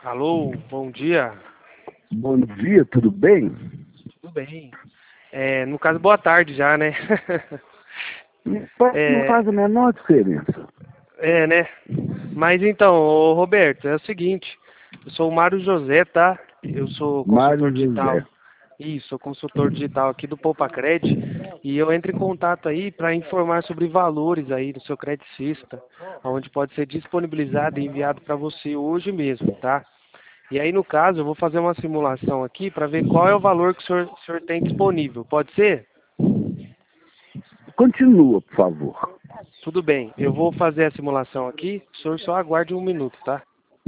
Alô, bom dia. Bom dia, tudo bem? Tudo bem. No caso, boa tarde já, né? Não faz a menor diferença. Né? Mas então, ô Roberto, é o seguinte, eu sou o Mário José, tá? Eu sou Mário consultor digital. José. Isso, sou consultor digital aqui do PoupaCred e eu entro em contato aí para informar sobre valores aí do seu Credicista, onde pode ser disponibilizado e enviado para você hoje mesmo, tá? E aí, no caso, eu vou fazer uma simulação aqui para ver qual é o valor que o senhor tem disponível. Pode ser? Continua, por favor. Tudo bem. Eu vou fazer a simulação aqui. O senhor só aguarde um minuto, tá?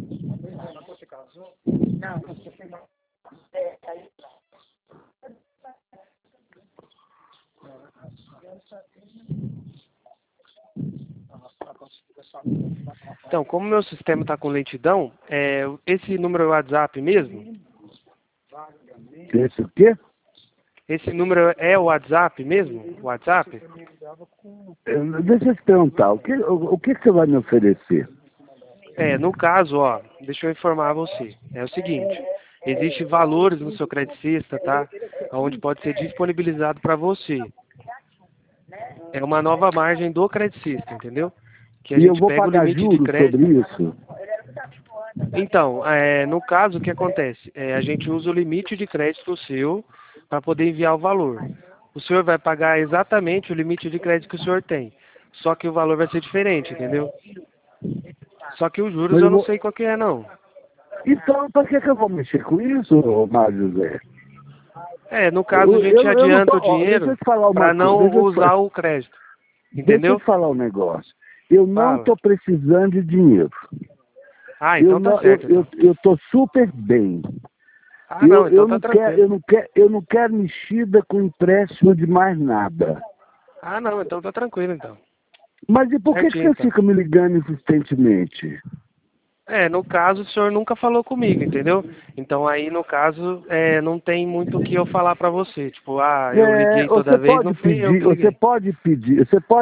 Então, como meu sistema está com lentidão, esse número é o WhatsApp mesmo? Esse o quê? Esse número é o WhatsApp mesmo? WhatsApp? Deixa eu te perguntar, o que você vai me oferecer? No caso, ó, deixa eu informar você. É o seguinte, existem valores no seu Credicista, tá? Onde pode ser disponibilizado para você. É uma nova margem do Credicista, entendeu? Que a E eu gente vou pega o pagar limite de juros sobre crédito. isso? Então, no caso, o que acontece? A gente usa o limite de crédito seu para poder enviar o valor. O senhor vai pagar exatamente o limite de crédito que o senhor tem. Só que o valor vai ser diferente, entendeu? Só que os juros Mas eu eu não vou... sei qual que é, não. Então, para que eu vou mexer com isso, Mário José? No caso, a gente Eu não tô... adianta o Ó, deixa eu dinheiro te falar uma para coisa. não usar o crédito. Deixa eu Entendeu? te falar um negócio. Eu não Fala. estou precisando de dinheiro. Ah, Eu então tá não, certo, então. eu tô super bem. Ah, não, então tá tranquilo. Eu não quero mexida com empréstimo de mais nada. Ah, não, então tá tranquilo, então. Mas e por que Certinho, você então. fica me ligando insistentemente? No caso, o senhor nunca falou comigo, entendeu? Então aí, no caso, não tem muito o que eu falar pra você. Tipo, eu liguei toda vez, não fui eu que Você liguei. pode pedir, você pode